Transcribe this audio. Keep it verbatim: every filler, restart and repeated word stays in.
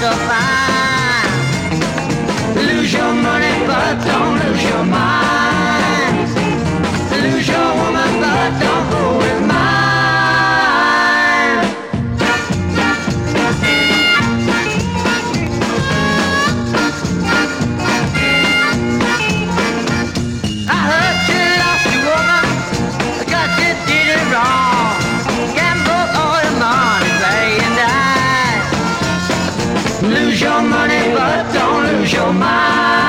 so fine. Lose your money, but don't lose your mind. Lose your woman, but don't go with mine. I heard you lost your woman, because you did it wrong. Gamble all your money, play and die. Lose your money, but don't lose your mind.